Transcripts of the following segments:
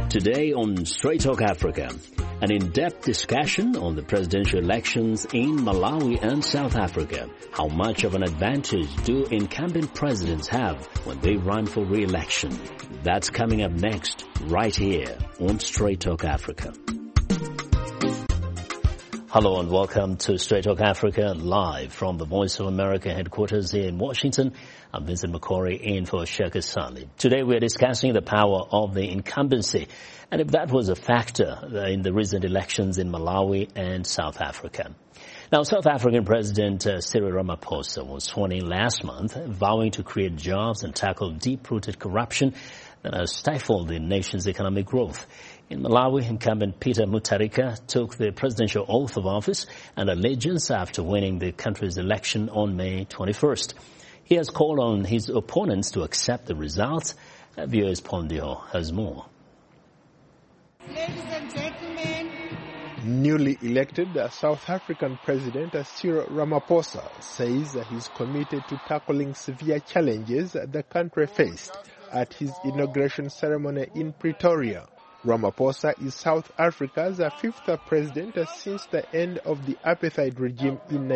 Today on Straight Talk Africa, an in-depth discussion on the presidential elections in Malawi and South Africa. How much of an advantage do incumbent presidents have when they run for re-election? That's coming up next, right here on Straight Talk Africa. Hello and welcome to Straight Talk Africa, live from the Voice of America headquarters here in Washington. I'm Vincent McCory in for Shaka Sali. Today we are discussing the power of the incumbency and if that was a factor in the recent elections in Malawi and South Africa. Now, South African President Cyril Ramaphosa was sworn in last month, vowing to create jobs and tackle deep-rooted corruption that has stifled the nation's economic growth. In Malawi, incumbent Peter Mutharika took the presidential oath of office and allegiance after winning the country's election on May 21st. He has called on his opponents to accept the results. VOA's Pondio has more. Ladies and gentlemen, newly elected South African President Cyril Ramaphosa says he's committed to tackling severe challenges the country faced at his inauguration ceremony in Pretoria. Ramaphosa is South Africa's fifth president since the end of the apartheid regime in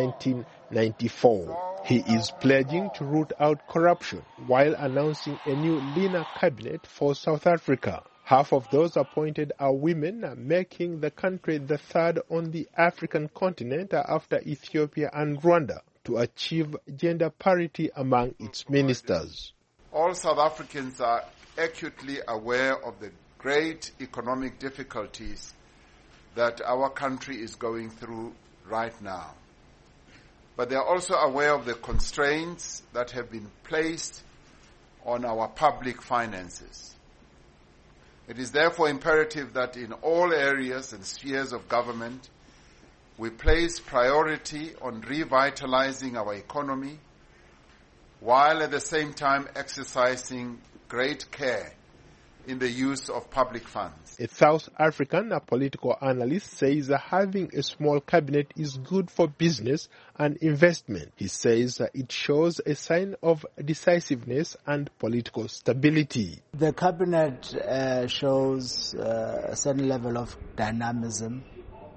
1994. He is pledging to root out corruption while announcing a new leaner cabinet for South Africa. Half of those appointed are women, making the country the third on the African continent after Ethiopia and Rwanda to achieve gender parity among its ministers. All South Africans are acutely aware of the great economic difficulties that our country is going through right now. But they are also aware of the constraints that have been placed on our public finances. It is therefore imperative that in all areas and spheres of government, we place priority on revitalizing our economy, while at the same time exercising great care in the use of public funds. A South African political analyst says having a small cabinet is good for business and investment. He says it shows a sign of decisiveness and political stability. The cabinet shows a certain level of dynamism.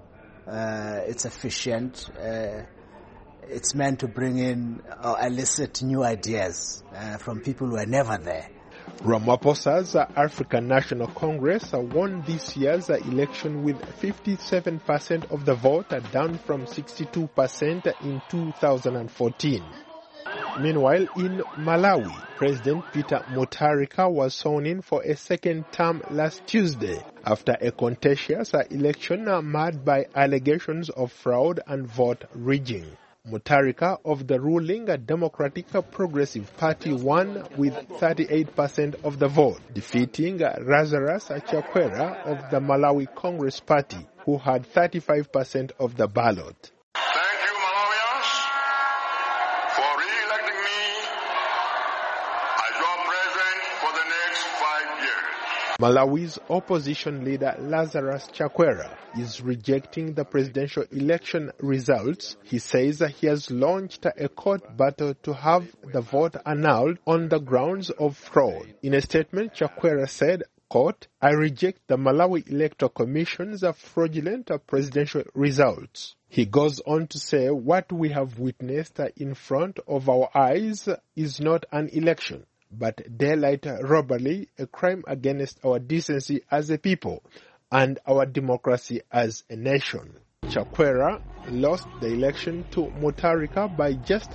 It's efficient. It's meant to bring in or elicit new ideas from people who are never there. Ramaphosa's African National Congress won this year's election with 57% of the vote, down from 62% in 2014. Meanwhile, in Malawi, President Peter Mutharika was sworn in for a second term last Tuesday after a contentious election marred by allegations of fraud and vote rigging. Mutharika of the ruling Democratic Progressive Party won with 38% of the vote, defeating Lazarus Chakwera of the Malawi Congress Party, who had 35% of the ballot. Thank you, Malawians, for re-electing me as your president for the next 5 years. Malawi's opposition leader Lazarus Chakwera is rejecting the presidential election results. He says he has launched a court battle to have the vote annulled on the grounds of fraud. In a statement, Chakwera said, quote, "I reject the Malawi Electoral Commission's fraudulent presidential results." He goes on to say, "What we have witnessed in front of our eyes is not an election, but daylight robbery, a crime against our decency as a people and our democracy as a nation." Chakwera lost the election to Mutharika by just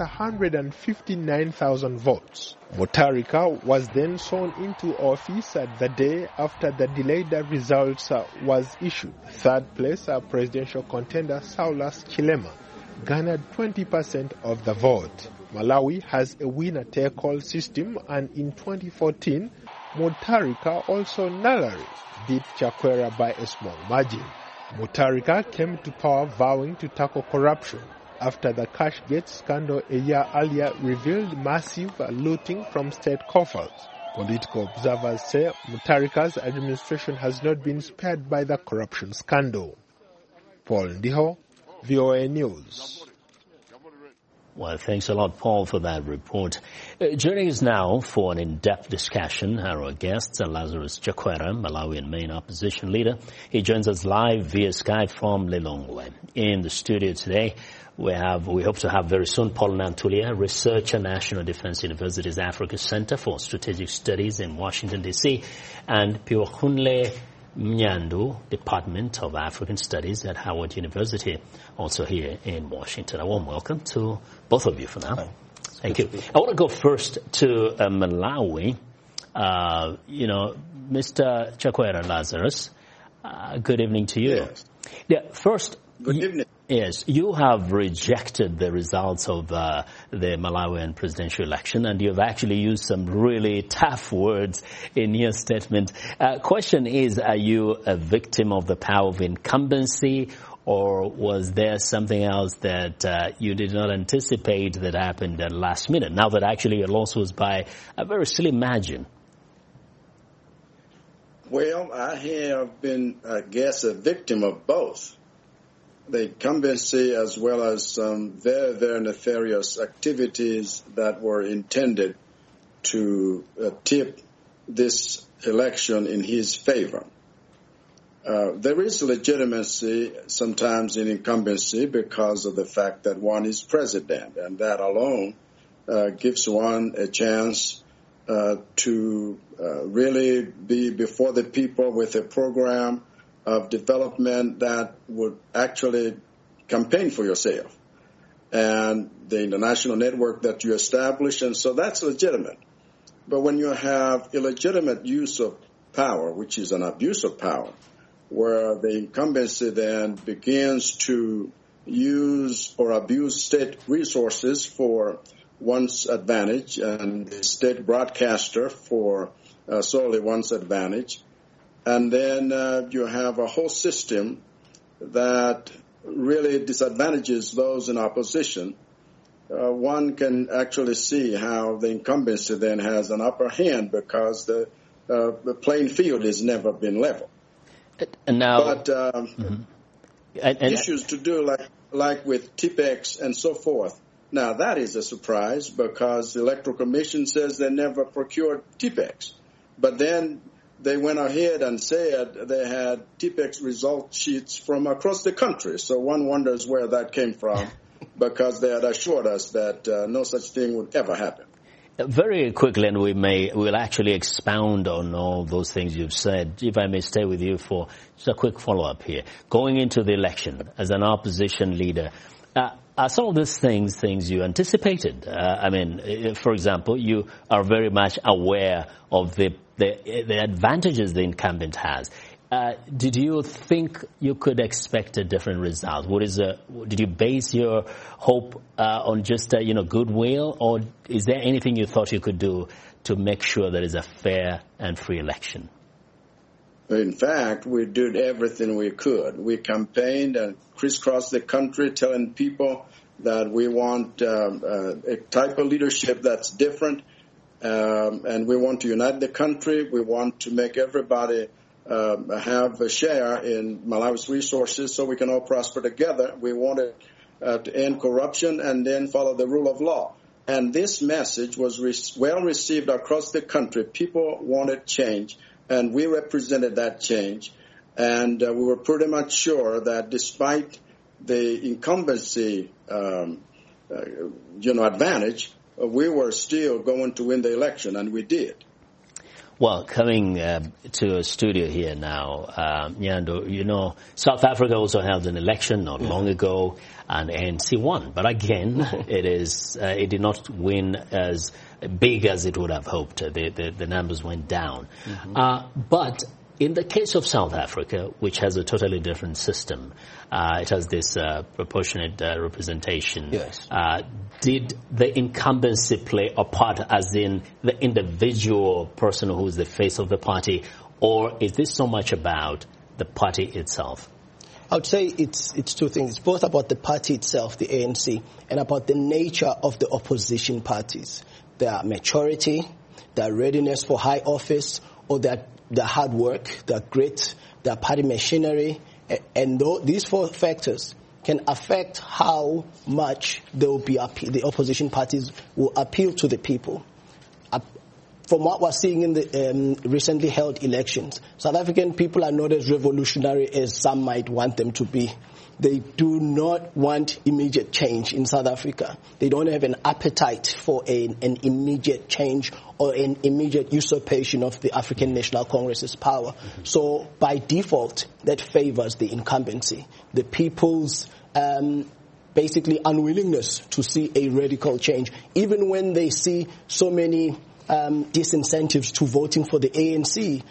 159,000 votes. Mutharika was then sworn into office the day after the delayed results was issued. Third place presidential contender Saulus Chilema garnered 20% of the vote. Malawi has a winner-take-all system, and in 2014, Mutharika also narrowly beat Chakwera by a small margin. Mutharika came to power vowing to tackle corruption after the Cashgate scandal a year earlier revealed massive looting from state coffers. Political observers say Mutharika's administration has not been spared by the corruption scandal. Paul Ndiho, VOA News. Well, thanks a lot, Paul, for that report. Joining us now for an in-depth discussion are our guests, Lazarus Chakwera, Malawian main opposition leader. He joins us live via Skype from Lilongwe. In the studio today, we hope to have very soon Paul Nantulia, researcher, National Defense University's Africa Center for Strategic Studies in Washington, D.C., and Piwakunle Mnyandu, Department of African Studies at Howard University, also here in Washington. A warm welcome to both of you for now. Thank you. I want to go first to Malawi. Mr. Chakwera Lazarus, good evening to you. Yes. Yeah, first, good evening. Yes, you have rejected the results of the Malawian presidential election, and you've actually used some really tough words in your statement. Question is, are you a victim of the power of incumbency, or was there something else that you did not anticipate that happened at the last minute, now that actually your loss was by a very slim margin? Well, I have been, I guess, a victim of both. The incumbency as well as some very, very nefarious activities that were intended to tip this election in his favor. There is legitimacy sometimes in incumbency because of the fact that one is president, and that alone gives one a chance to really be before the people with a program of development that would actually campaign for yourself and the international network that you establish, and so that's legitimate. But when you have illegitimate use of power, which is an abuse of power, where the incumbency then begins to use or abuse state resources for one's advantage and the state broadcaster for solely one's advantage, and then you have a whole system that really disadvantages those in opposition, one can actually see how the incumbency then has an upper hand because the playing field has never been level. And now, but issues to do like with TPEX and so forth. Now that is a surprise because the Electoral Commission says they never procured TPEX, but then they went ahead and said they had TPEX result sheets from across the country. So one wonders where that came from because they had assured us that no such thing would ever happen. Very quickly, and we'll actually expound on all those things you've said. If I may stay with you for just a quick follow-up here. Going into the election as an opposition leader, are some of these things you anticipated? For example, you are very much aware of the advantages the incumbent has. Did you think you could expect a different result? Did you base your hope on just goodwill, or is there anything you thought you could do to make sure there is a fair and free election? In fact, we did everything we could. We campaigned and crisscrossed the country telling people that we want a type of leadership that's different, and we want to unite the country. We want to make everybody have a share in Malawi's resources so we can all prosper together. We wanted to end corruption and then follow the rule of law. And this message was well received across the country. People wanted change, and we represented that change. And we were pretty much sure that despite the incumbency, advantage, we were still going to win the election, and we did. Well, coming to a studio here now, Nyando, South Africa also held an election not long ago, and ANC won. But again, it did not win as big as it would have hoped. The numbers went down. But in the case of South Africa, which has a totally different system, it has this proportionate representation. Yes. Did the incumbency play a part, as in the individual person who is the face of the party, or is this so much about the party itself? I would say it's two things. It's both about the party itself, the ANC, and about the nature of the opposition parties. Their maturity, their readiness for high office, or their hard work, their grit, their party machinery. And these four factors can affect how much there will be the opposition parties will appeal to the people. From what we're seeing in the recently held elections, South African people are not as revolutionary as some might want them to be. They do not want immediate change in South Africa. They don't have an appetite for an immediate change or an immediate usurpation of the African National Congress's power. Mm-hmm. So by default, that favors the incumbency. The people's basically unwillingness to see a radical change, even when they see so many disincentives to voting for the ANC.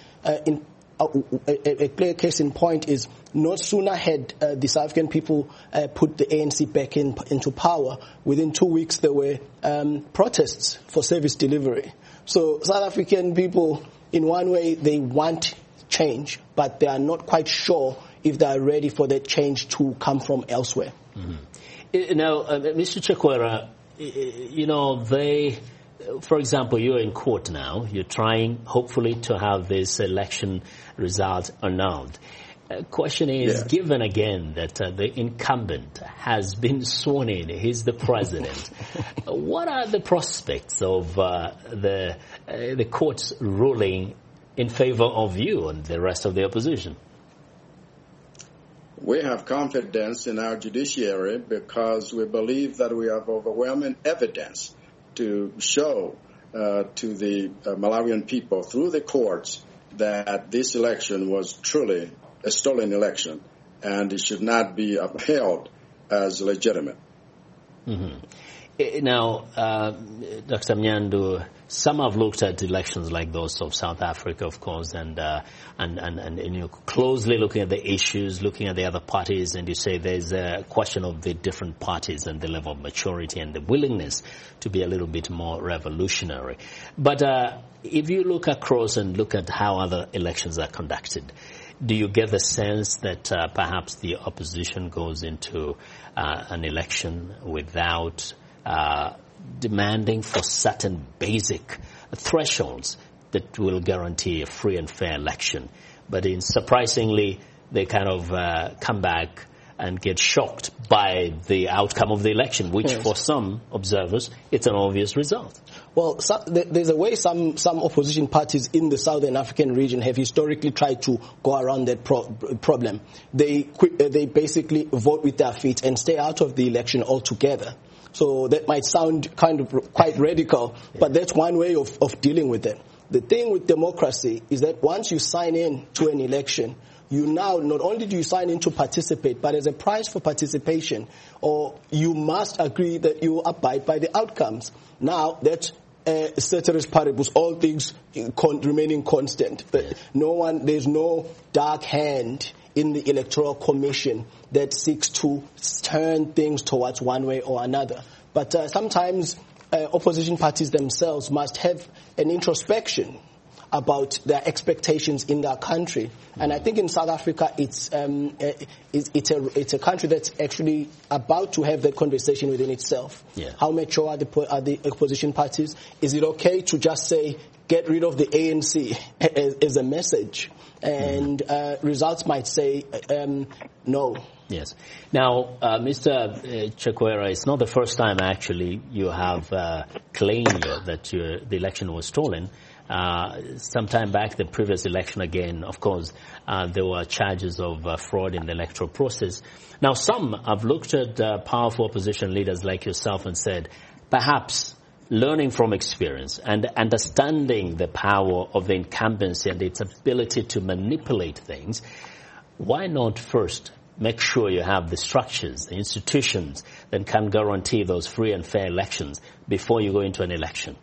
A clear case in point is no sooner had the South African people put the ANC back into power, within 2 weeks there were protests for service delivery. So South African people, in one way, they want change, but they are not quite sure if they are ready for that change to come from elsewhere. Mm-hmm. Now, Mr. Chakwera, for example, you're in court now. You're trying, hopefully, to have this election result annulled. Question is, given again that the incumbent has been sworn in, he's the president, what are the prospects of the court's ruling in favor of you and the rest of the opposition? We have confidence in our judiciary because we believe that we have overwhelming evidence to show to the Malawian people through the courts that this election was truly a stolen election and it should not be upheld as legitimate. Mm-hmm. Now, Dr. Mnyandu, some have looked at elections like those of South Africa, of course, and closely looking at the issues, looking at the other parties, and you say there's a question of the different parties and the level of maturity and the willingness to be a little bit more revolutionary. But if you look across and look at how other elections are conducted, do you get the sense that perhaps the opposition goes into an election without demanding for certain basic thresholds that will guarantee a free and fair election, but surprisingly they kind of come back and get shocked by the outcome of the election, which for some observers it's an obvious result? Well, there's a way some opposition parties in the Southern African region have historically tried to go around that problem. They basically vote with their feet and stay out of the election altogether. So that might sound kind of quite radical, but that's one way of dealing with it. The thing with democracy is that once you sign in to an election, you now, not only do you sign in to participate, but as a price for participation, or you must agree that you abide by the outcomes. Now, that's ceteris paribus, all things remaining constant. But there's no dark hand in the Electoral Commission that seeks to turn things towards one way or another. But sometimes opposition parties themselves must have an introspection about their expectations in their country. And I think in South Africa, it's a country that's actually about to have that conversation within itself. Yeah. How mature are the opposition parties? Is it okay to just say, get rid of the ANC as a message? And results might say no. Yes. Now, Mr. Chakwera, it's not the first time actually you have claimed that the election was stolen. Some time back, the previous election again, of course, there were charges of fraud in the electoral process. Now, some have looked at powerful opposition leaders like yourself and said, perhaps learning from experience and understanding the power of the incumbency and its ability to manipulate things, why not first make sure you have the structures, the institutions that can guarantee those free and fair elections before you go into an election?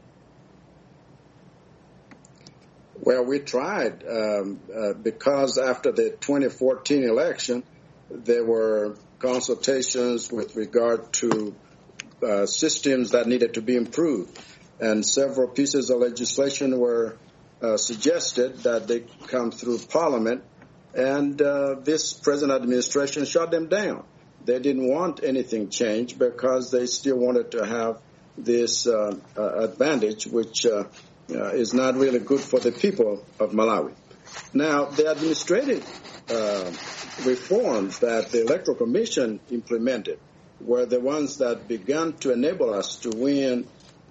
Well, we tried because after the 2014 election, there were consultations with regard to systems that needed to be improved. And several pieces of legislation were suggested that they come through Parliament. And this present administration shut them down. They didn't want anything changed because they still wanted to have this advantage, which is not really good for the people of Malawi. Now, the administrative reforms that the Electoral Commission implemented were the ones that began to enable us to win,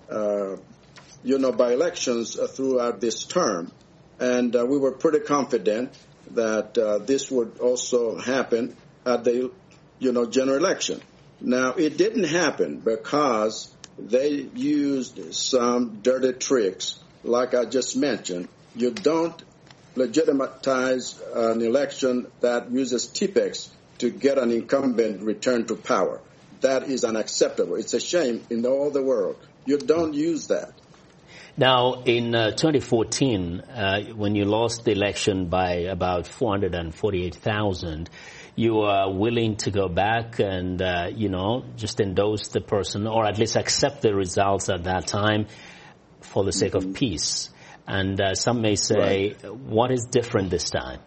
by elections throughout this term. And we were pretty confident that this would also happen at the, general election. Now, it didn't happen because they used some dirty tricks, like I just mentioned. You don't legitimize an election that uses TPEX to get an incumbent returned to power. That is unacceptable. It's a shame in all the world. You don't use that. Now, in 2014, when you lost the election by about 448,000, you were willing to go back and, just endorse the person or at least accept the results at that time for the sake of peace. And some may say, what is different this time?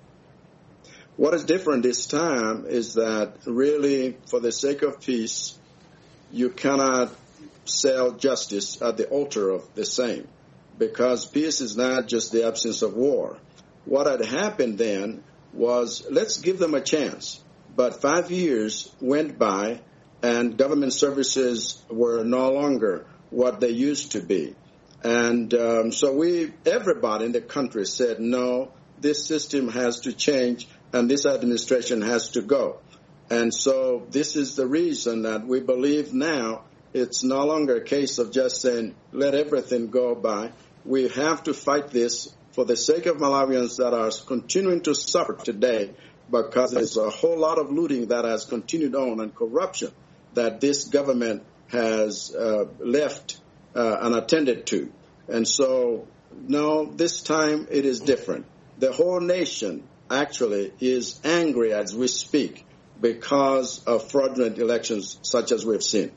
What is different this time is that really, for the sake of peace, you cannot sell justice at the altar of the same, because peace is not just the absence of war. What had happened then was, let's give them a chance. But 5 years went by, and government services were no longer what they used to be. And so everybody in the country said, no, this system has to change, and this administration has to go. And so this is the reason that we believe now it's no longer a case of just saying, let everything go by. We have to fight this for the sake of Malawians that are continuing to suffer today, because there's a whole lot of looting that has continued on and corruption that this government has left unattended to. And so, no, this time it is different. The whole nation actually is angry as we speak because of fraudulent elections such as we've seen.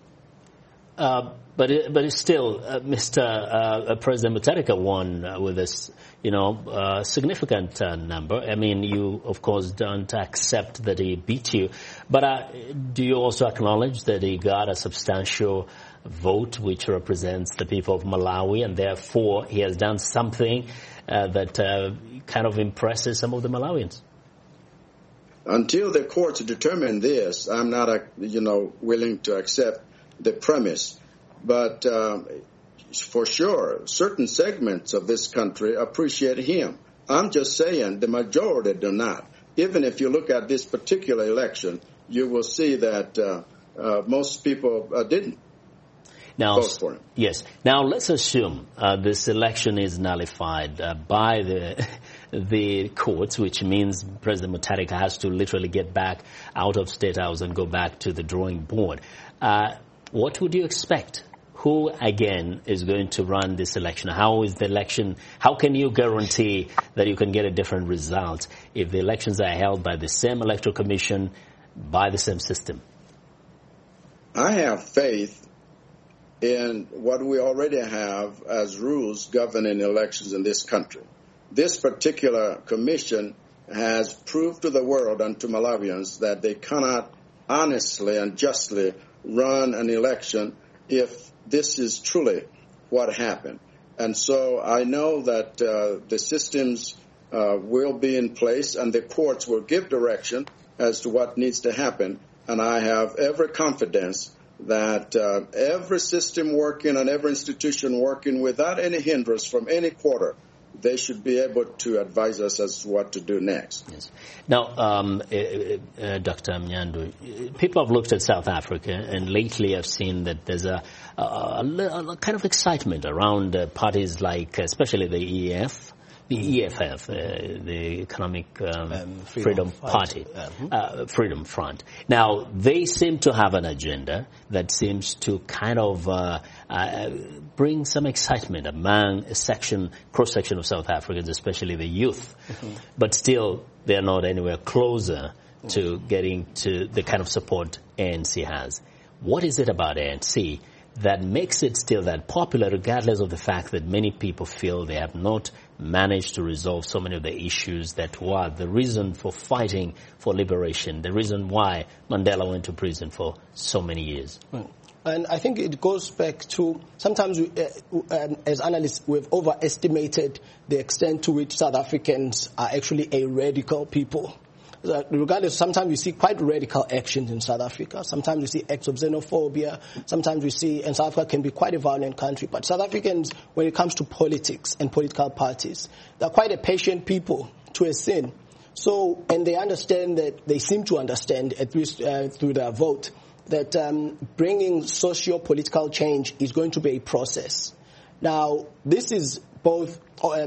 But it's still, Mr. President Mutharika won with this, significant number. I mean, you, of course, don't accept that he beat you. But do you also acknowledge that he got a substantial vote which represents the people of Malawi, and therefore he has done something that kind of impresses some of the Malawians? Until the courts determine this, I'm not, willing to accept the premise. But for sure, certain segments of this country appreciate him. I'm just saying the majority do not. Even if you look at this particular election, you will see that most people didn't vote for him. Yes. Now, let's assume this election is nullified by the courts, which means President Mutharika has to literally get back out of State House and go back to the drawing board. What would you expect? Who, again, is going to run this election? How is the election? How can you guarantee that you can get a different result if the elections are held by the same electoral commission, by the same system? I have faith in what we already have as rules governing elections in this country. This particular commission has proved to the world and to Malawians that they cannot honestly and justly run an election if this is truly what happened. And so I know that the systems will be in place and the courts will give direction as to what needs to happen. And I have every confidence that every system working and every institution working without any hindrance from any quarter, they should be able to advise us as to what to do next. Yes. Now, Dr. Mnyandu, people have looked at South Africa, and lately I've seen that there's a kind of excitement around parties like, especially the EFF, the Economic Freedom Party, Freedom Front. Now, they seem to have an agenda that seems to kind of bring some excitement among a cross-section of South Africans, especially the youth. But still, they're not anywhere closer to getting to the kind of support ANC has. What is it about ANC that makes it still that popular, regardless of the fact that many people feel they have not managed to resolve so many of the issues that were the reason for fighting for liberation, the reason why Mandela went to prison for so many years? And I think it goes back to sometimes as analysts, we've overestimated the extent to which South Africans are actually a radical people. Regardless, sometimes we see quite radical actions in South Africa. Sometimes we see acts of xenophobia. Sometimes we see, and South Africa can be quite a violent country. But South Africans, when it comes to politics and political parties, they're quite a patient people to a sin. So, and they understand that, they seem to understand, at least through their vote, that bringing socio-political change is going to be a process. Now, this is both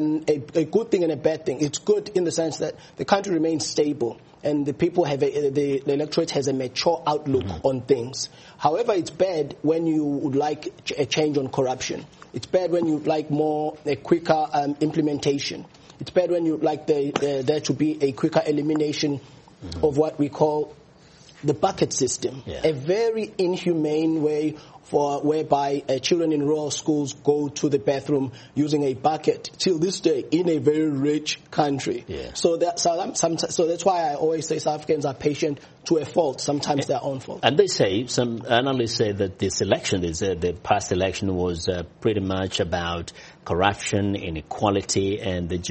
a good thing and a bad thing. It's good in the sense that the country remains stable and the people have the electorate has a mature outlook on things. However, it's bad when you would like a change on corruption. It's bad when you would like a quicker implementation. It's bad when you would like there to be a quicker elimination of what we call the bucket system, a very inhumane way whereby children in rural schools go to the bathroom using a bucket till this day in a very rich country. So that's why I always say South Africans are patient to a fault, sometimes their own fault. And they say, some analysts say that this election, the past election was pretty much about corruption, inequality, and the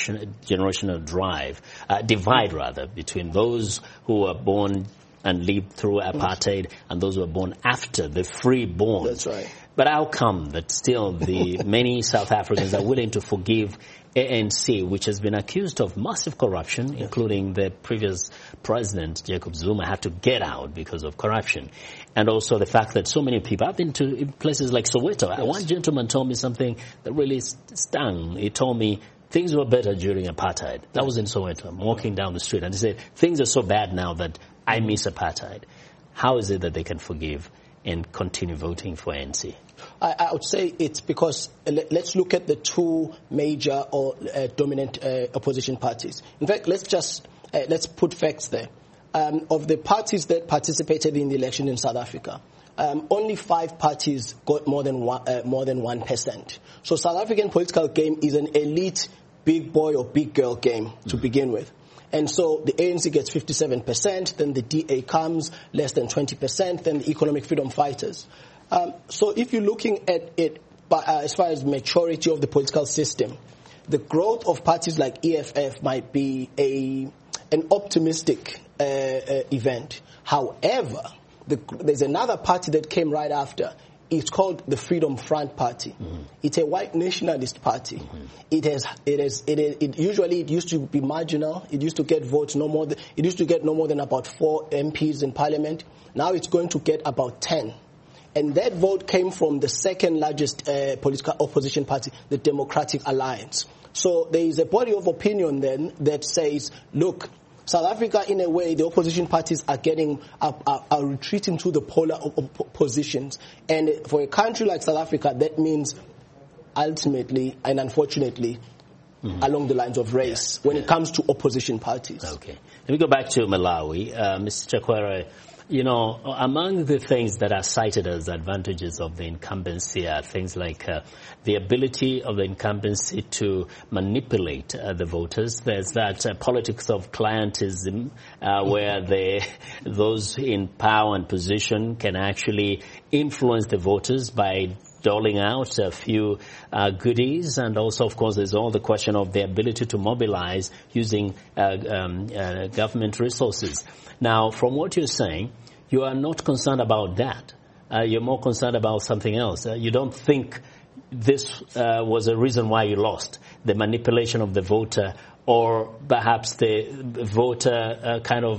generational divide between those who were born and lived through apartheid and those who were born after, the freeborn. That's right. But how come that still the many South Africans are willing to forgive ANC, which has been accused of massive corruption, including the previous president, Jacob Zuma, had to get out because of corruption. And also the fact that so many people, I've been to places like Soweto. One gentleman told me something that really stung. He told me things were better during apartheid. That was in Soweto. I'm walking down the street and he said, things are so bad now that I miss apartheid. How is it that they can forgive and continue voting for ANC? I would say it's because let's look at the two major or dominant opposition parties. In fact, let's put facts there. Of the parties that participated in the election in South Africa, only 5 parties got more than 1%. So South African political game is an elite big boy or big girl game to begin with. And so the ANC gets 57%, then the DA comes, less than 20%, then the Economic Freedom Fighters. So if you're looking at it as far as maturity of the political system, the growth of parties like EFF might be an optimistic event. However, there's another party that came right after. It's called the Freedom Front Party. It's a white nationalist party. It used to be marginal. It used to get votes no more than about 4 MPs in Parliament. Now it's going to get about 10. And that vote came from the second largest political opposition party, the Democratic Alliance. So there is a body of opinion then that says, look, South Africa, in a way, the opposition parties are retreating to the polar positions. And for a country like South Africa, that means ultimately and unfortunately along the lines of race when it comes to opposition parties. Okay. Let me go back to Malawi. Mr. Chakwera, among the things that are cited as advantages of the incumbency are things like the ability of the incumbency to manipulate the voters. There's that politics of clientism where those in power and position can actually influence the voters by doling out a few goodies. And also, of course, there's all the question of the ability to mobilize using government resources. Now, from what you're saying, you are not concerned about that. You're more concerned about something else. You don't think this was a reason why you lost, the manipulation of the voter, or perhaps the voter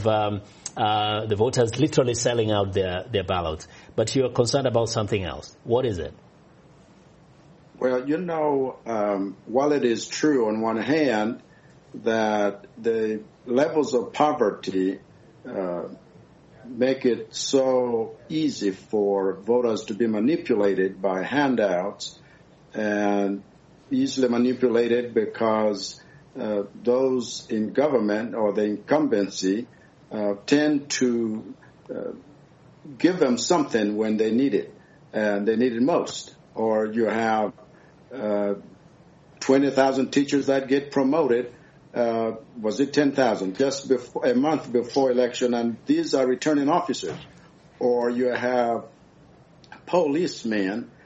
the voters literally selling out their ballots. But you're concerned about something else. What is it? Well, while it is true on one hand that the levels of poverty make it so easy for voters to be manipulated by handouts, and easily manipulated because those in government or the incumbency tend to give them something when they need it, and they need it most. Or you have 20,000 teachers that get promoted. Was it 10,000 just a month before election, and these are returning officers. Or you have policemen,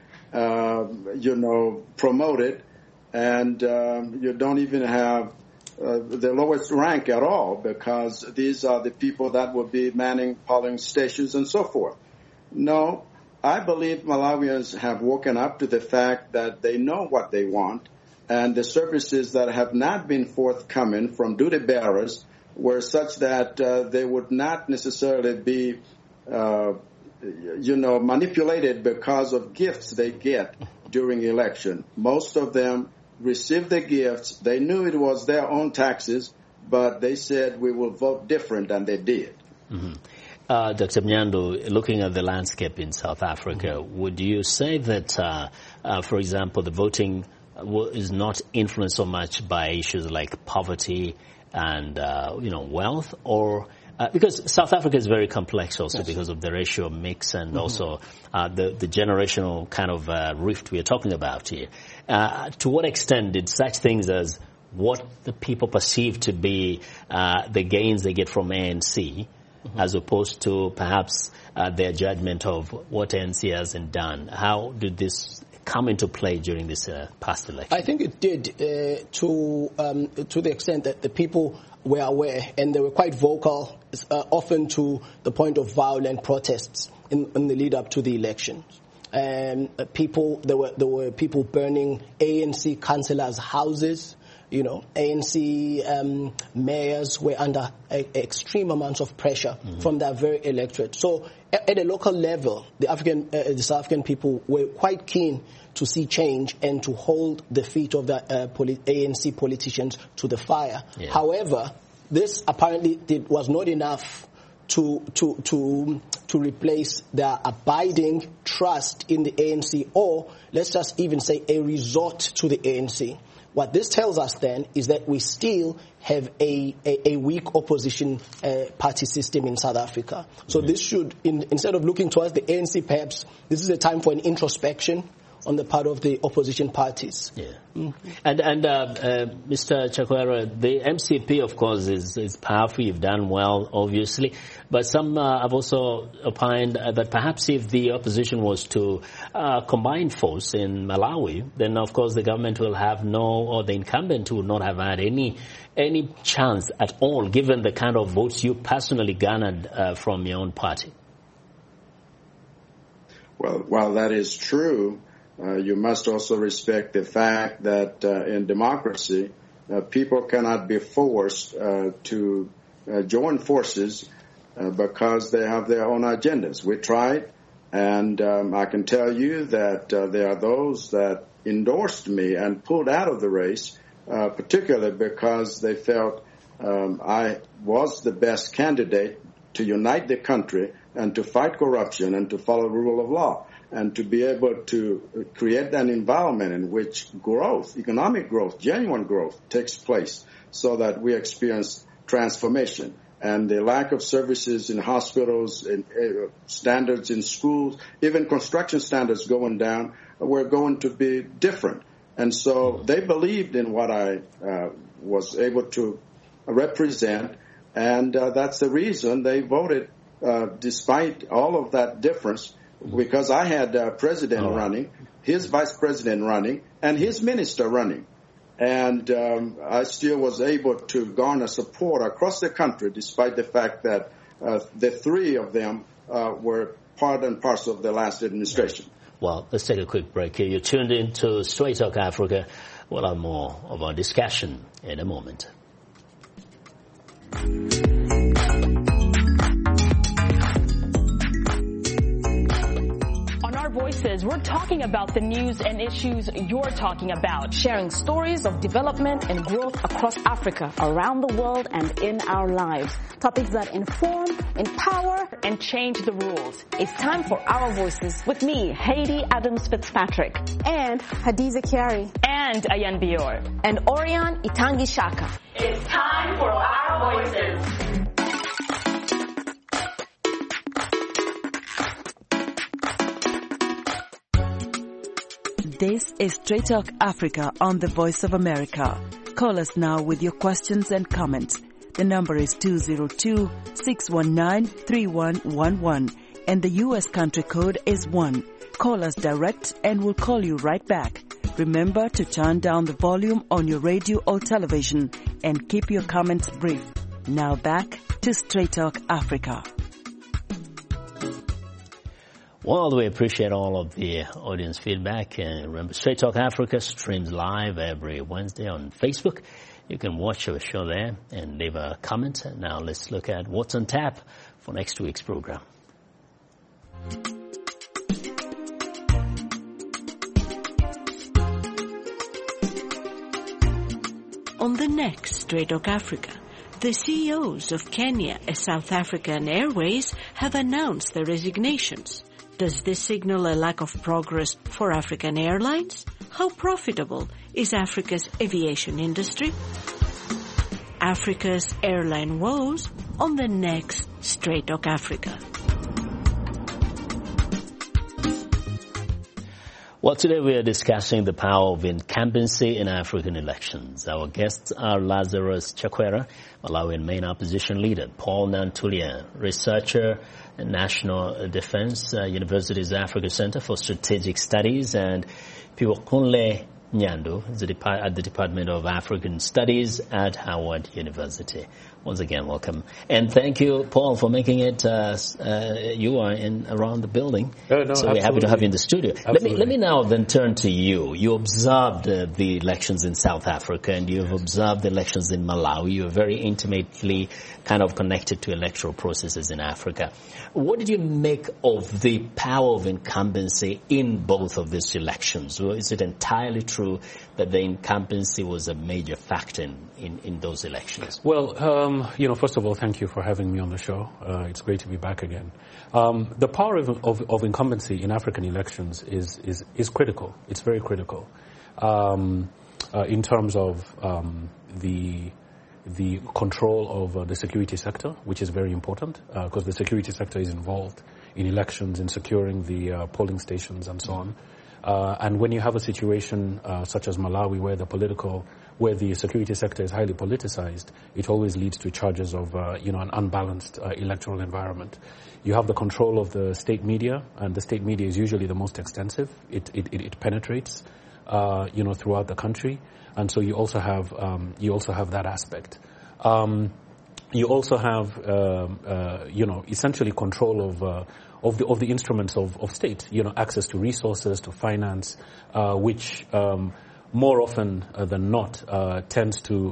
promoted, and you don't even have the lowest rank at all, because these are the people that will be manning polling stations and so forth. No, I believe Malawians have woken up to the fact that they know what they want, and the services that have not been forthcoming from duty bearers were such that they would not necessarily be, manipulated because of gifts they get during election. Most of them received the gifts. They knew it was their own taxes, but they said we will vote different, and they did. Mm-hmm. Dr. Mnyando, looking at the landscape in South Africa, would you say that, for example, the voting is not influenced so much by issues like poverty and, wealth, or because South Africa is very complex also because of the racial mix and also the generational kind of rift we are talking about here. To what extent did such things as what the people perceive to be the gains they get from ANC as opposed to perhaps their judgment of what ANC hasn't done, how did this come into play during this past election? I think it did to the extent that the people were aware, and they were quite vocal, often to the point of violent protests in the lead up to the elections. There were people burning ANC councillors' houses. ANC mayors were under extreme amounts of pressure from that very electorate. So at a local level, the South African people were quite keen to see change and to hold the feet of the ANC politicians to the fire. Yeah. However, this apparently was not enough to replace their abiding trust in the ANC, or let's just even say a resort to the ANC. What this tells us then is that we still have a weak opposition party system in South Africa. So this should, instead of looking towards the ANC, perhaps this is a time for an introspection on the part of the opposition parties. Yeah. And Mr. Chakwera, the MCP, of course, is powerful. You've done well, obviously. But some have also opined that perhaps if the opposition was to combine force in Malawi, then, of course, the government will have or the incumbent will not have had any chance at all, given the kind of votes you personally garnered from your own party. Well, while that is true, you must also respect the fact that in democracy, people cannot be forced to join forces because they have their own agendas. We tried, and I can tell you that there are those that endorsed me and pulled out of the race, particularly because they felt I was the best candidate to unite the country and to fight corruption and to follow the rule of law, and to be able to create an environment in which growth, economic growth, genuine growth takes place so that we experience transformation. And the lack of services in hospitals, in, standards in schools, even construction standards going down, were going to be different. And so they believed in what I was able to represent, and that's the reason they voted despite all of that difference, because I had president running, his vice president running, and his minister running. And I still was able to garner support across the country, despite the fact that the three of them were part and parcel of the last administration. Well, let's take a quick break here. You're tuned in to Straight Talk Africa. We'll have more of our discussion in a moment. Voices, we're talking about the news and issues you're talking about, sharing stories of development and growth across Africa, around the world, and in our lives. Topics that inform, empower, and change the rules. It's time for Our Voices with me, Haiti Adams Fitzpatrick, and Hadiza Kiari, and Ayan Bior, and Orion Itangi Shaka. It's time for Our Voices. This is Straight Talk Africa on the Voice of America. Call us now with your questions and comments. The number is 202-619-3111 and the U.S. country code is 1. Call us direct and we'll call you right back. Remember to turn down the volume on your radio or television and keep your comments brief. Now back to Straight Talk Africa. Well, we appreciate all of the audience feedback. Remember, Straight Talk Africa streams live every Wednesday on Facebook. You can watch our show there and leave a comment. Now let's look at what's on tap for next week's program. On the next Straight Talk Africa, the CEOs of Kenya and South African Airways have announced their resignations. Does this signal a lack of progress for African airlines? How profitable is Africa's aviation industry? Africa's airline woes on the next Straight Talk Africa. Well, today we are discussing the power of incumbency in African elections. Our guests are Lazarus Chakwera, Malawian main opposition leader, Paul Nantulia, researcher at National Defense University's Africa Center for Strategic Studies, and Piwokunle Nyando at the Department of African Studies at Howard University. Once again, welcome. And thank you, Paul, for making it, you are around the building. No, so absolutely. We're happy to have you in the studio. Absolutely. Let me now then turn to you. You observed the elections in South Africa and you've observed the elections in Malawi. You're very intimately kind of connected to electoral processes in Africa. What did you make of the power of incumbency in both of these elections? Or is it entirely true that the incumbency was a major factor in those elections? Well, first of all, thank you for having me on the show. It's great to be back again. The power of incumbency in African elections is critical. It's very critical in terms of the control of the security sector, which is very important because the security sector is involved in elections, in securing the polling stations and so on. And when you have a situation such as Malawi where the security sector is highly politicized, it always leads to charges of, an unbalanced electoral environment. You have the control of the state media, and the state media is usually the most extensive. It penetrates, throughout the country, and so you also have that aspect. You also have, essentially control of the instruments of state, access to resources, to finance, which more often than not tends to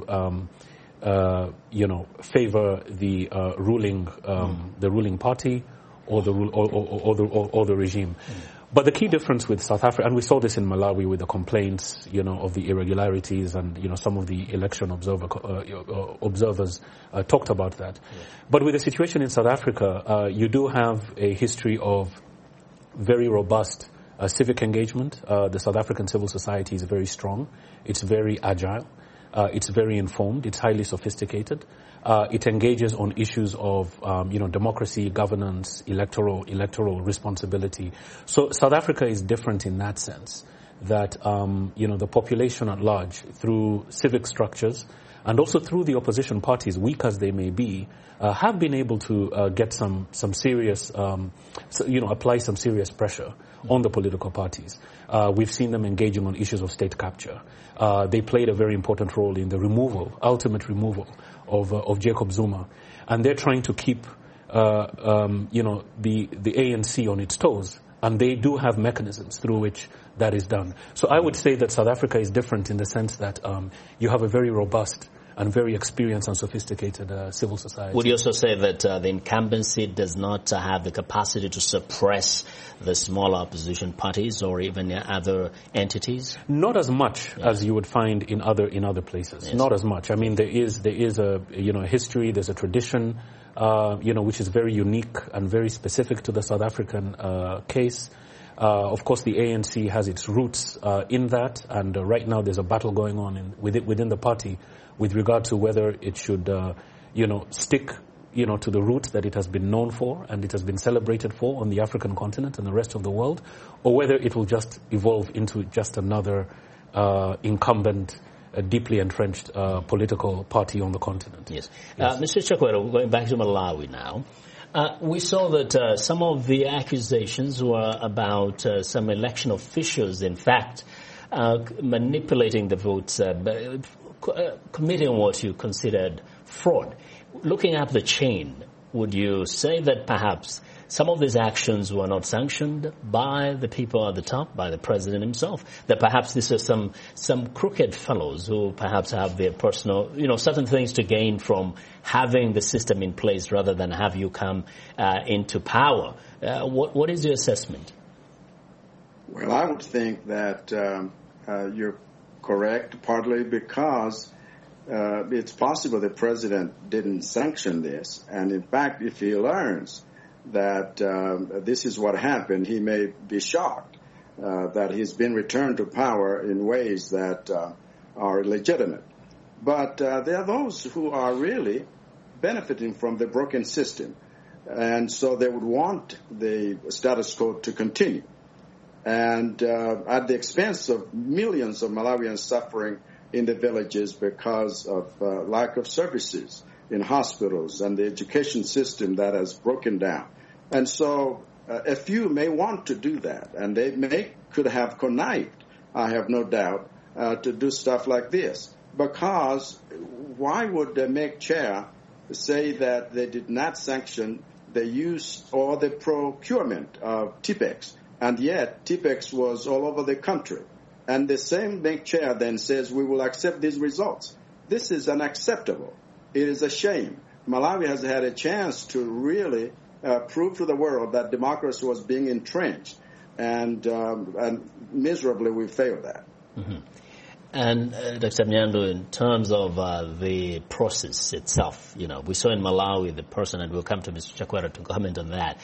favor the ruling party or the regime. But the key difference with South Africa, and we saw this in Malawi with the complaints, of the irregularities, and some of the election observers talked about that. Yeah. But with the situation in South Africa, you do have a history of very robust civic engagement. The South African civil society is very strong. It's very agile. It's very informed. It's highly sophisticated. It engages on issues of, democracy, governance, electoral responsibility. So South Africa is different in that sense, that, the population at large, through civic structures and also through the opposition parties, weak as they may be, have been able to get some serious, apply some serious pressure on the political parties. We've seen them engaging on issues of state capture. They played a very important role in the ultimate removal of Jacob Zuma, and they're trying to keep, the ANC on its toes, and they do have mechanisms through which that is done. So I would say that South Africa is different in the sense that you have a very robust and very experienced and sophisticated civil society. Would you also say that the incumbency does not have the capacity to suppress the smaller opposition parties or even other entities? Not as much as you would find in other places. Yes. Not as much. I mean, there is a history, there's a tradition, which is very unique and very specific to the South African case. Of course, the ANC has its roots in that, and right now there's a battle going on within the party with regard to whether it should, stick, to the roots that it has been known for and it has been celebrated for on the African continent and the rest of the world, or whether it will just evolve into just another incumbent, deeply entrenched political party on the continent. Yes. Mr. Chakwera, going back to Malawi now. We saw that some of the accusations were about some election officials, in fact, manipulating the votes, committing what you considered fraud. Looking up the chain, would you say that perhaps some of these actions were not sanctioned by the people at the top, by the president himself? That perhaps these are some crooked fellows who perhaps have their personal, certain things to gain from having the system in place rather than have you come into power. What is your assessment? Well, I would think that you're correct, partly because it's possible the president didn't sanction this. And in fact, if he learns that this is what happened, he may be shocked that he's been returned to power in ways that are legitimate. But there are those who are really benefiting from the broken system, and so they would want the status quo to continue. And at the expense of millions of Malawians suffering in the villages because of lack of services in hospitals and the education system that has broken down. And so a few may want to do that, and they could have connived, I have no doubt, to do stuff like this. Because why would the MEC chair say that they did not sanction the use or the procurement of TPEX, and yet TPEX was all over the country? And the same MEC chair then says, we will accept these results. This is unacceptable. It is a shame. Malawi has had a chance to really prove to the world that democracy was being entrenched, and miserably we failed that. Mm-hmm. And Dr. Mnyando, in terms of the process itself, we saw in Malawi the person, and we'll come to Mr. Chakwera to comment on that,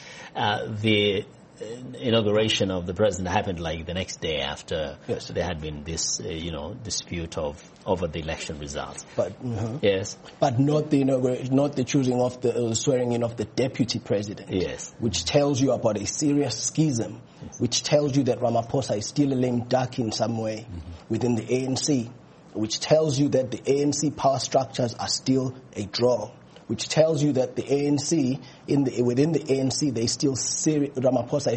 the inauguration of the president happened like the next day after there had been this, dispute over the election results. But yes, but not the choosing of the swearing in of the deputy president. Yes, which tells you about a serious schism, which tells you that Ramaphosa is still a lame duck in some way within the ANC, which tells you that the ANC power structures are still a draw, which tells you that the ANC, within the ANC, Ramaphosa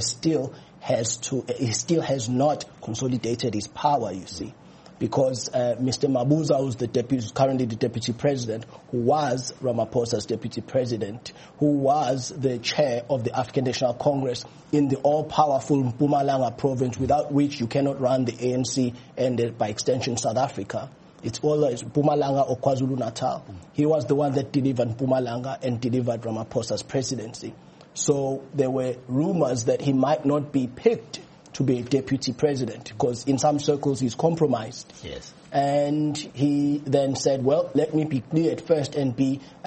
still has not consolidated his power, you see. Because Mr. Mabuza, who's currently the deputy president, who was Ramaphosa's deputy president, who was the chair of the African National Congress in the all-powerful Mpumalanga province, without which you cannot run the ANC and, by extension, South Africa. It's always Mpumalanga or KwaZulu-Natal. He was the one that delivered Mpumalanga and delivered Ramaphosa's presidency. So there were rumors that he might not be picked to be a deputy president, because in some circles he's compromised. Yes. And he then said, well, let me be cleared first and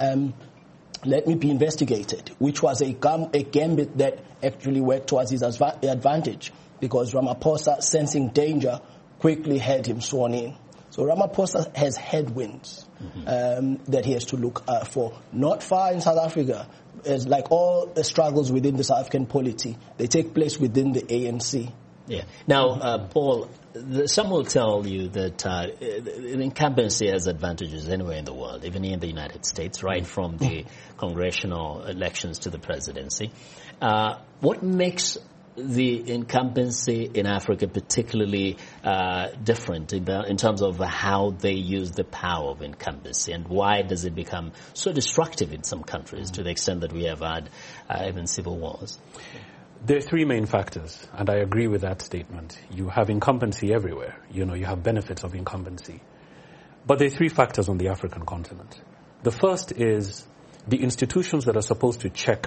let me be investigated, which was a gambit that actually worked towards his advantage, because Ramaphosa, sensing danger, quickly had him sworn in. So Ramaphosa has headwinds that he has to look for. Not far in South Africa, as like all the struggles within the South African polity, they take place within the ANC. Yeah. Now, Paul, some will tell you that incumbency has advantages anywhere in the world, even in the United States, right from the congressional elections to the presidency. What makes the incumbency in Africa particularly different in terms of how they use the power of incumbency, and why does it become so destructive in some countries to the extent that we have had even civil wars? There are three main factors, and I agree with that statement. You have incumbency everywhere. You have benefits of incumbency. But there are three factors on the African continent. The first is the institutions that are supposed to check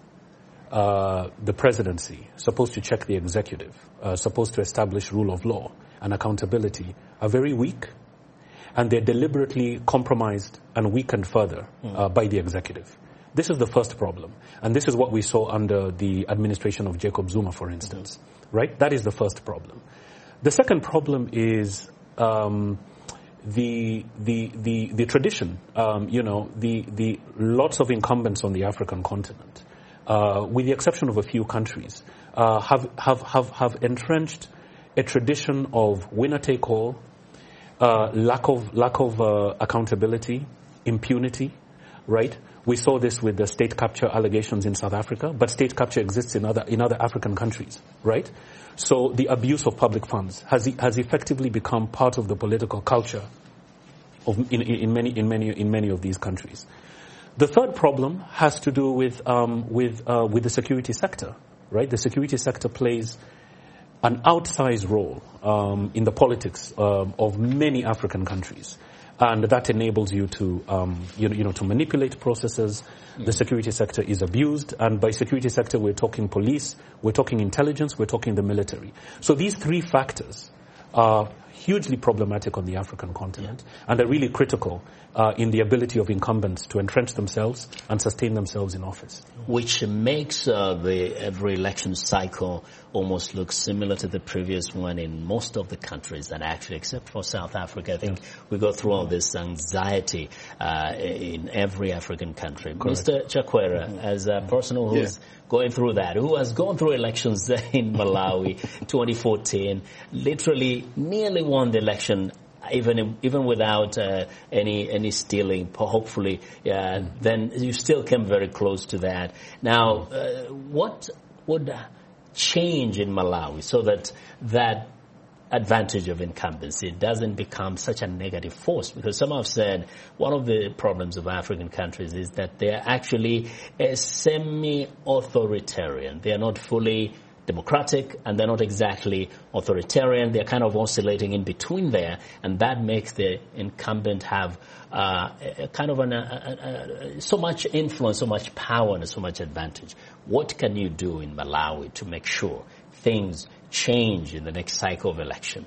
the presidency, supposed to check the executive, supposed to establish rule of law and accountability, are very weak, and they're deliberately compromised and weakened further by the executive. This is the first problem, and this is what we saw under the administration of Jacob Zuma, for instance. Right? That is the first problem. The second problem is the tradition. The lots of incumbents on the African continent, with the exception of a few countries, have entrenched a tradition of winner take all, lack of accountability, impunity, right? We saw this with the state capture allegations in South Africa, but state capture exists in other African countries, right? So the abuse of public funds has effectively become part of the political culture in many of these countries. The third problem has to do with the security sector, right? The security sector plays an outsized role in the politics of many African countries. And that enables you to, to manipulate processes. The security sector is abused, and by security sector, we're talking police, we're talking intelligence, we're talking the military. So these three factors are hugely problematic on the African continent, and they're really critical in the ability of incumbents to entrench themselves and sustain themselves in office. Which makes every election cycle almost look similar to the previous one in most of the countries, and actually, except for South Africa, I think we go through all this anxiety in every African country. Correct. Mr. Chakwera, as a person who's going through that, who has gone through elections in Malawi 2014, literally nearly won the election, even without any stealing, hopefully, then you still came very close to that. Now, what would change in Malawi so that advantage of incumbency doesn't become such a negative force? Because some have said one of the problems of African countries is that they're actually semi-authoritarian. They're not fully democratic, and they're not exactly authoritarian. They're kind of oscillating in between there, and that makes the incumbent have so much influence, so much power, and so much advantage. What can you do in Malawi to make sure things change in the next cycle of election?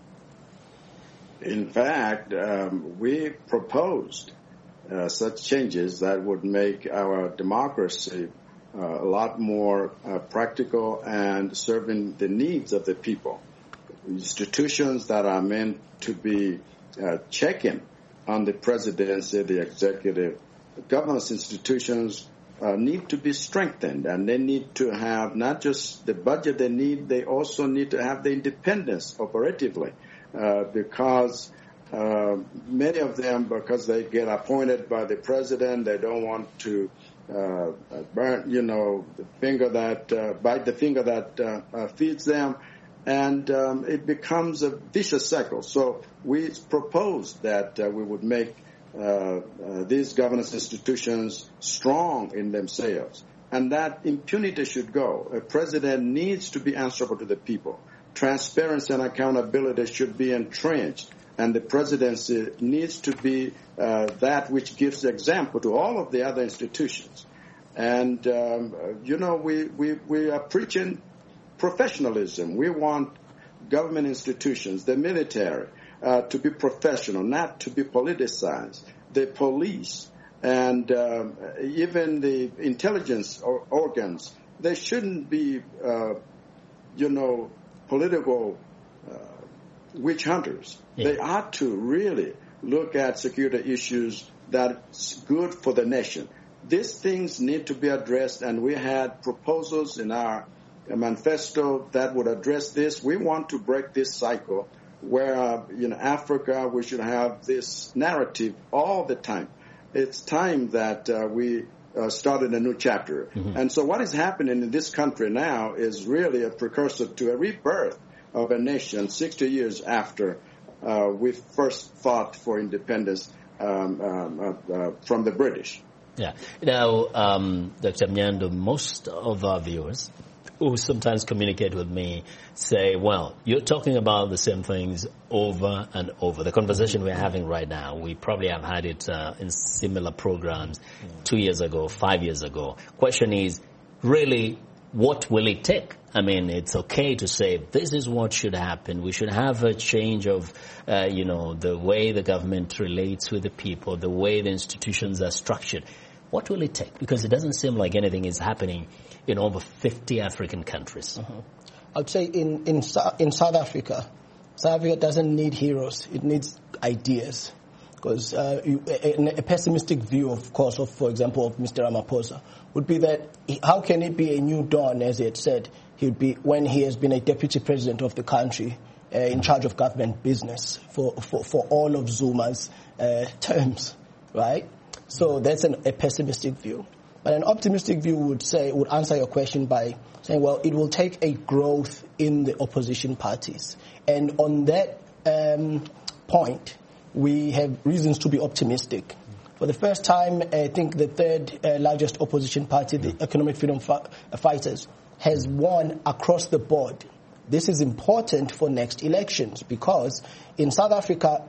In fact, we proposed such changes that would make our democracy a lot more practical and serving the needs of the people. Institutions that are meant to be checking on the presidency, the executive, governance institutions need to be strengthened, and they need to have not just the budget they need, they also need to have the independence operatively, because many of them, because they get appointed by the president, they don't want to bite the finger that feeds them, and it becomes a vicious cycle. So we proposed that we would make these governance institutions strong in themselves, and that impunity should go. A president needs to be answerable to the people. Transparency and accountability should be entrenched, and the presidency needs to be that which gives the example to all of the other institutions. And, we are preaching professionalism. We want government institutions, the military, to be professional, not to be politicized. The police and even the intelligence organs, they shouldn't be, political witch hunters. Yeah. They ought to really look at security issues that's good for the nation. These things need to be addressed, and we had proposals in our manifesto that would address this. We want to break this cycle where, Africa, we should have this narrative all the time. It's time that we started a new chapter. Mm-hmm. And so what is happening in this country now is really a precursor to a rebirth of a nation 60 years after we first fought for independence from the British. Yeah. Now, Dr. Mnyando, most of our viewers who sometimes communicate with me say, well, you're talking about the same things over and over. The conversation we're having right now, we probably have had it in similar programs 2 years ago, 5 years ago. Question is, really, what will it take? I mean, it's okay to say this is what should happen. We should have a change of, the way the government relates with the people, the way the institutions are structured. What will it take? Because it doesn't seem like anything is happening in over 50 African countries. Uh-huh. I'd say in South Africa doesn't need heroes. It needs ideas. Because a pessimistic view, of course, for example, of Mr. Ramaphosa would be that how can it be a new dawn, as he had said, he would be when he has been a deputy president of the country in charge of government business for all of Zuma's terms, right? So that's a pessimistic view. But an optimistic view would answer your question by saying, well, it will take a growth in the opposition parties. And on that point, we have reasons to be optimistic. For the first time, I think the third largest opposition party, the Economic Freedom Fighters, has won across the board. This is important for next elections because in South Africa,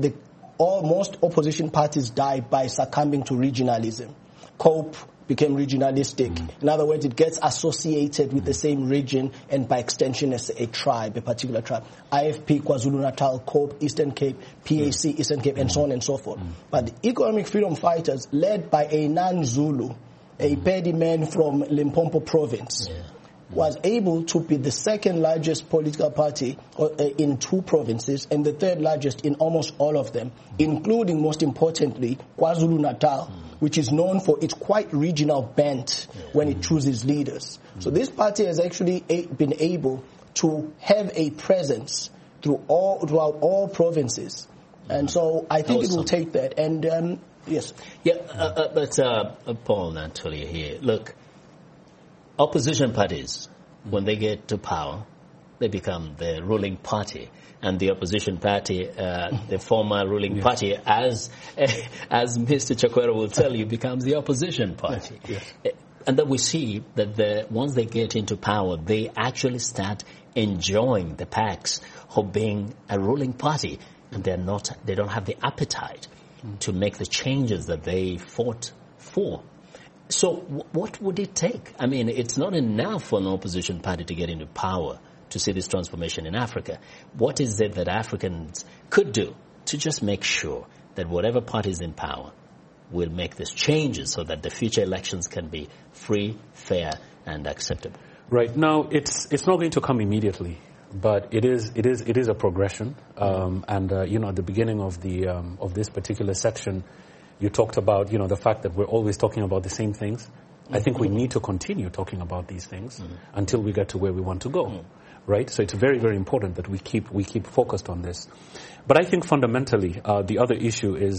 most opposition parties died by succumbing to regionalism. COPE became regionalistic. In other words, it gets associated with the same region and by extension as a tribe, a particular tribe. IFP, KwaZulu-Natal, COPE, Eastern Cape, PAC, Eastern Cape, and so on and so forth. But the Economic Freedom Fighters, led by a non-Zulu, a Pedi man from Limpopo province, was able to be the second largest political party in 2 provinces and the third largest in almost all of them, including, most importantly, KwaZulu-Natal, which is known for its quite regional bent when it chooses leaders. So this party has actually been able to have a presence throughout all provinces. And so I think it will take that. And yes. Yeah, but Paul Nantulia here. Look, opposition parties, when they get to power, they become the ruling party. And the opposition party, the former ruling party, as Mr. Chakwera will tell you, becomes the opposition party. Yes. And then we see that once they get into power, they actually start enjoying the perks of being a ruling party. And they don't have the appetite to make the changes that they fought for. So what would it take? I mean, it's not enough for an opposition party to get into power to see this transformation in Africa. What is it that Africans could do to just make sure that whatever party is in power will make these changes so that the future elections can be free, fair, and acceptable? Right. Now, it's not going to come immediately, but it is a progression. At the beginning of this particular section, you talked about, the fact that we're always talking about the same things. I think we need to continue talking about these things until we get to where we want to go. Right? So it's very, very important that we keep focused on this. But I think fundamentally, the other issue is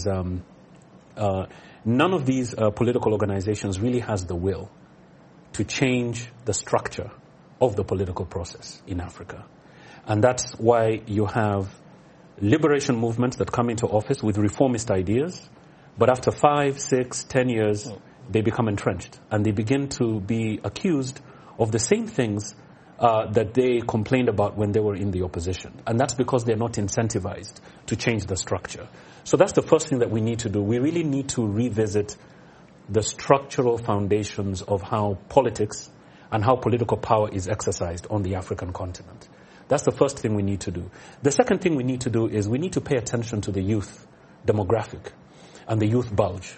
none of these political organizations really has the will to change the structure of the political process in Africa. And that's why you have liberation movements that come into office with reformist ideas, but after 5, 6, 10 years, they become entrenched and they begin to be accused of the same things that they complained about when they were in the opposition. And that's because they're not incentivized to change the structure. So that's the first thing that we need to do. We really need to revisit the structural foundations of how politics and how political power is exercised on the African continent. That's the first thing we need to do. The second thing we need to do is we need to pay attention to the youth demographic and the youth bulge.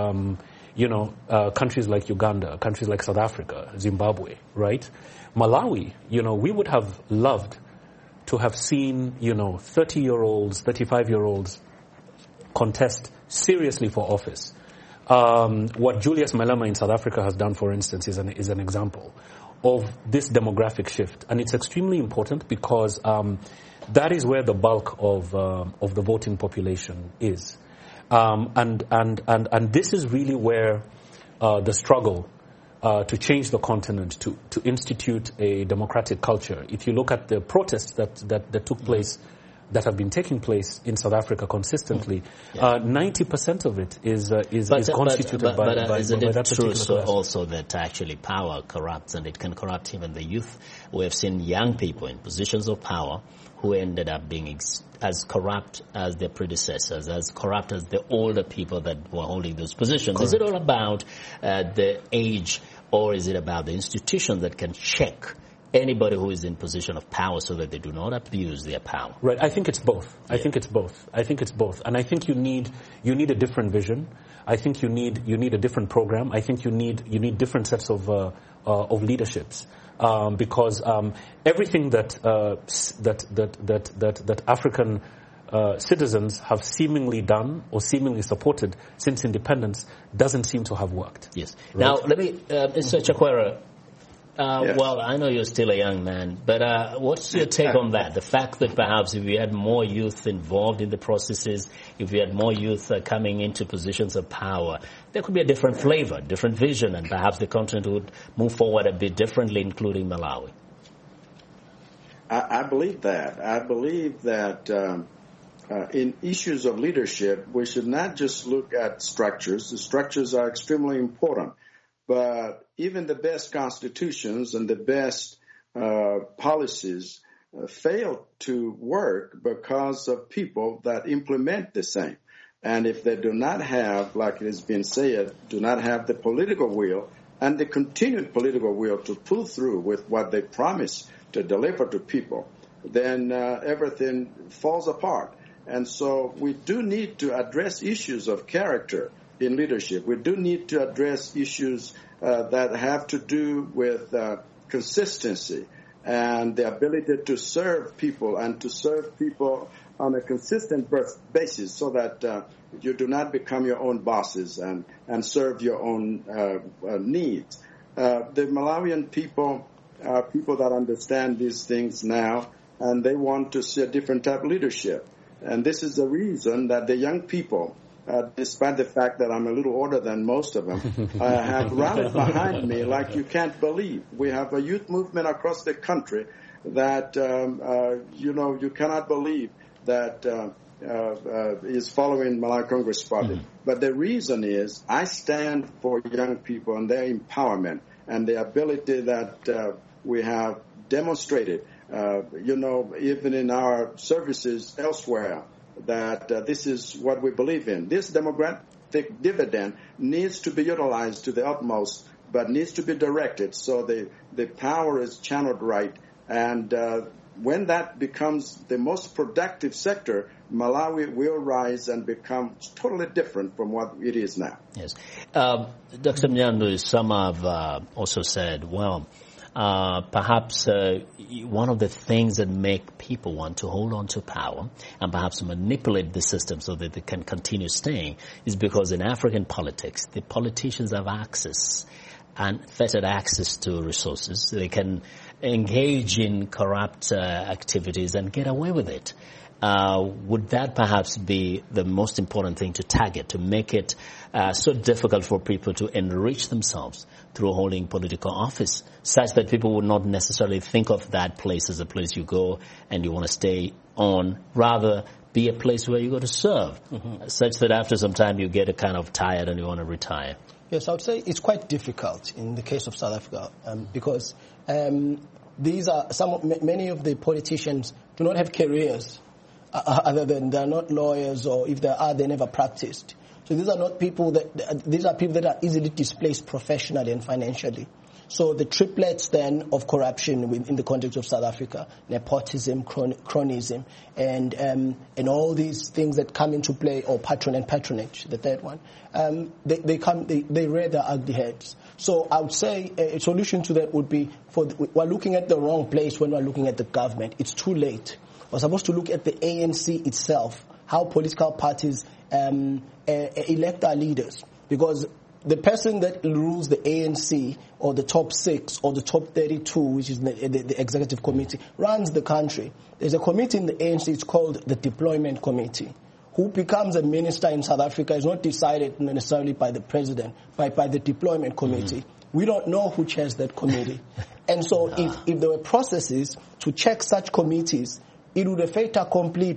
Countries like Uganda, countries like South Africa, Zimbabwe, right? Malawi, we would have loved to have seen, 30-year-olds, 35-year-olds contest seriously for office. What Julius Malema in South Africa has done, for instance, is an example of this demographic shift. And it's extremely important because that is where the bulk of the voting population is. And this is really where the struggle to change the continent, to institute a democratic culture. If you look at the protests that took place, that have been taking place in South Africa consistently, 90% of it is constituted by that isn't it true class. Also that actually power corrupts, and it can corrupt even the youth? We have seen young people in positions of power who ended up being as corrupt as their predecessors, as corrupt as the older people that were holding those positions. Correct. Is it all about the age, or is it about the institutions that can check anybody who is in position of power so that they do not abuse their power? Right. I think it's both. I think it's both. And I think you need a different vision. I think you need a different program. I think you need different sets of leaderships. Because everything that African citizens have seemingly done or seemingly supported since independence doesn't seem to have worked. Yes. Right? Now, let me, Mr. Chakwera, yes. Well, I know you're still a young man, but what's your take on that? The fact that perhaps if we had more youth involved in the processes, if we had more youth coming into positions of power, there could be a different flavor, different vision, and perhaps the continent would move forward a bit differently, including Malawi. I believe that. I believe that in issues of leadership, we should not just look at structures. The structures are extremely important. But even the best constitutions and the best policies fail to work because of people that implement the same. And if they do not have, like it has been said, do not have the political will and the continued political will to pull through with what they promise to deliver to people, then everything falls apart. And so we do need to address issues of character in leadership. We do need to address issues that have to do with consistency and the ability to serve people and to serve people on a consistent basis so that you do not become your own bosses and serve your own needs. The Malawian people are people that understand these things now, and they want to see a different type of leadership. And this is the reason that the young people, despite the fact that I'm a little older than most of them, have rallied behind me like you can't believe. We have a youth movement across the country that, you cannot believe that is following Malawi Congress Party. Mm-hmm. But the reason is I stand for young people and their empowerment and the ability that we have demonstrated, even in our services elsewhere, that this is what we believe in. This demographic dividend needs to be utilized to the utmost, but needs to be directed so the power is channeled right. And when that becomes the most productive sector, Malawi will rise and become totally different from what it is now. Yes. Dr. Mnyandu, some have also said, perhaps one of the things that make people want to hold on to power and perhaps manipulate the system so that they can continue staying is because in African politics, the politicians have access, unfettered access to resources. They can engage in corrupt activities and get away with it. Would that perhaps be the most important thing to target, to make it so difficult for people to enrich themselves through holding political office, such that people would not necessarily think of that place as a place you go and you want to stay on, rather be a place where you go to serve, such that after some time you get kind of tired and you want to retire? Yes, I would say it's quite difficult in the case of South Africa because these are many of the politicians do not have careers other than they're not lawyers, or if they are, they never practiced. So these are not people these are people that are easily displaced professionally and financially. So the triplets then of corruption in the context of South Africa, nepotism, cronyism, and all these things that come into play, or patronage, the third one, they rear their ugly heads. So I would say a solution to that would be we're looking at the wrong place when we're looking at the government. It's too late. We're supposed to look at the ANC itself, how political parties elect our leaders, because the person that rules the ANC, or the top 6, or the top 32, which is the executive committee, runs the country. There's a committee in the ANC, it's called the Deployment Committee. Who becomes a minister in South Africa is not decided necessarily by the president, but by the Deployment Committee. Mm-hmm. We don't know who chairs that committee. And so if there were processes to check such committees, it would be a fait accompli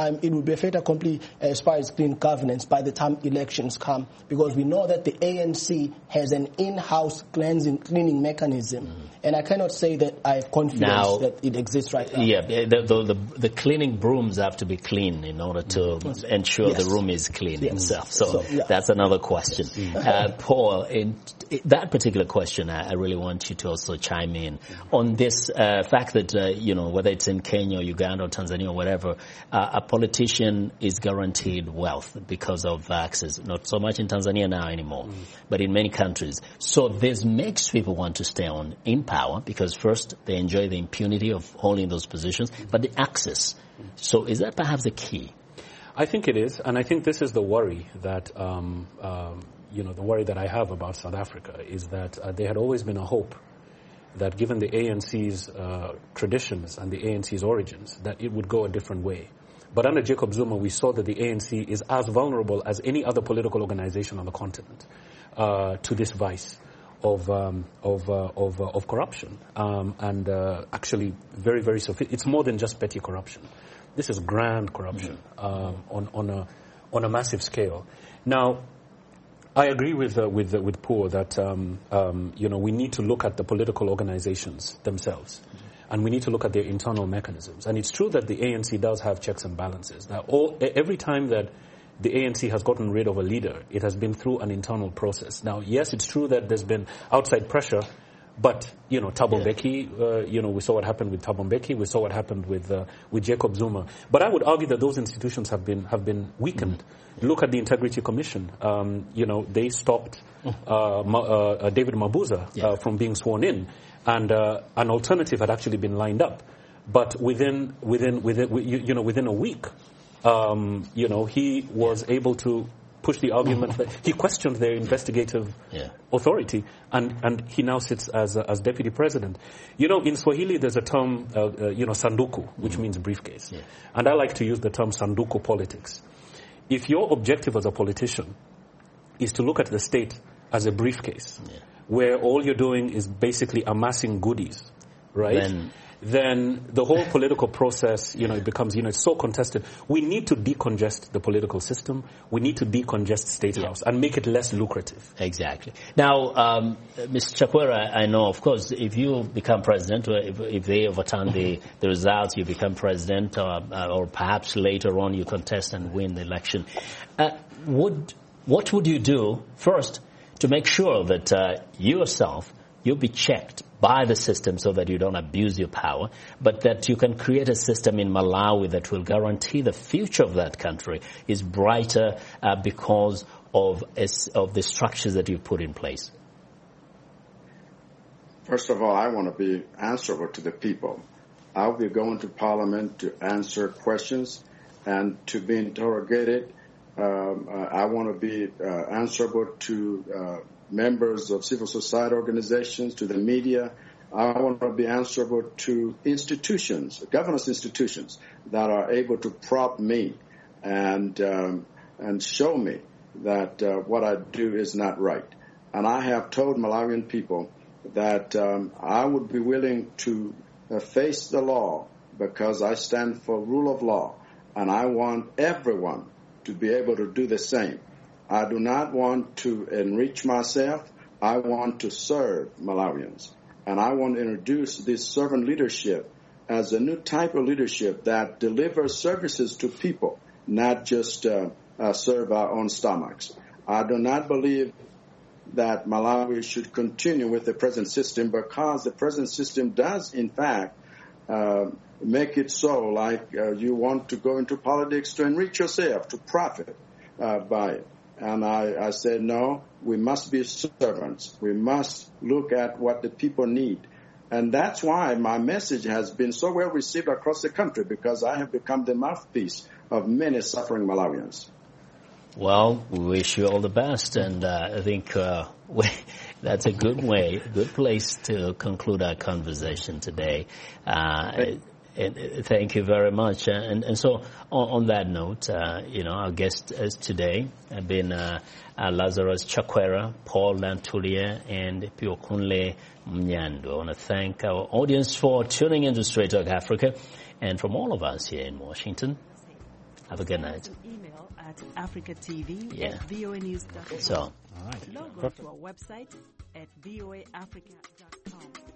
as far as clean governance by the time elections come, because we know that the ANC has an in-house cleaning mechanism. Mm-hmm. And I cannot say that I have confidence that it exists right now. Yeah, the cleaning brooms have to be clean in order to ensure the room is clean itself. So that's another question. Paul, in that particular question, I really want you to also chime in on this fact that, whether it's in Kenya or Uganda or Tanzania or whatever, a politician is guaranteed wealth because of access. Not so much in Tanzania now anymore, but in many countries. So this makes people want to stay on in power because first they enjoy the impunity of holding those positions, but the access. So is that perhaps the key? I think it is, and I think this is the worry that the worry that I have about South Africa is that there had always been a hope that given the ANC's traditions and the ANC's origins, that it would go a different way. But under Jacob Zuma, we saw that the ANC is as vulnerable as any other political organization on the continent to this vice of corruption, and actually very, very sophisticated. It's more than just petty corruption. This is grand corruption on a massive scale. Now, I agree with Poor that we need to look at the political organizations themselves, and we need to look at their internal mechanisms. And it's true that the ANC does have checks and balances. Now, every time that the ANC has gotten rid of a leader, it has been through an internal process. Now, yes, it's true that there's been outside pressure, but, Thabo Mbeki, we saw what happened with Thabo Mbeki, we saw what happened with Jacob Zuma. But I would argue that those institutions have been weakened. Look at the Integrity Commission. They stopped David Mabuza from being sworn in, and an alternative had actually been lined up. But within a week, he was able to push the argument that he questioned their investigative authority, and he now sits as deputy president. In Swahili there's a term, sanduku, which means briefcase. And I like to use the term sanduku politics. If your objective as a politician is to look at the state as a briefcase, where all you're doing is basically amassing goodies, right? Then the whole political process, it becomes, it's so contested. We need to decongest the political system. We need to decongest State House and make it less lucrative. Exactly. Now, Mr. Chakwera, I know, of course, if you become president, or if they overturn the results, you become president, or perhaps later on you contest and win the election. What would you do first to make sure that you'll be checked by the system so that you don't abuse your power, but that you can create a system in Malawi that will guarantee the future of that country is brighter because of the structures that you put in place? First of all, I want to be answerable to the people. I'll be going to Parliament to answer questions and to be interrogated. I want to be answerable to members of civil society organizations, to the media. I want to be answerable to institutions, governance institutions that are able to prop me and show me that what I do is not right. And I have told Malawian people that I would be willing to face the law because I stand for rule of law, and I want everyone to be able to do the same. I do not want to enrich myself. I want to serve Malawians. And I want to introduce this servant leadership as a new type of leadership that delivers services to people, not just serve our own stomachs. I do not believe that Malawi should continue with the present system because the present system does, in fact, make it so like you want to go into politics to enrich yourself, to profit by it. And I said, no, we must be servants. We must look at what the people need. And that's why my message has been so well received across the country, because I have become the mouthpiece of many suffering Malawians. Well, we wish you all the best, and I think that's a good place to conclude our conversation today. Thank you very much. And so on that note, our guests today have been Lazarus Chakwera, Paul Lantulia, and Piokunle Mnyando. I want to thank our audience for tuning into Straight Talk Africa, and from all of us here in Washington, have a good night. Email at africatv@voanews.com. So, log on to our website at voaafrica.com.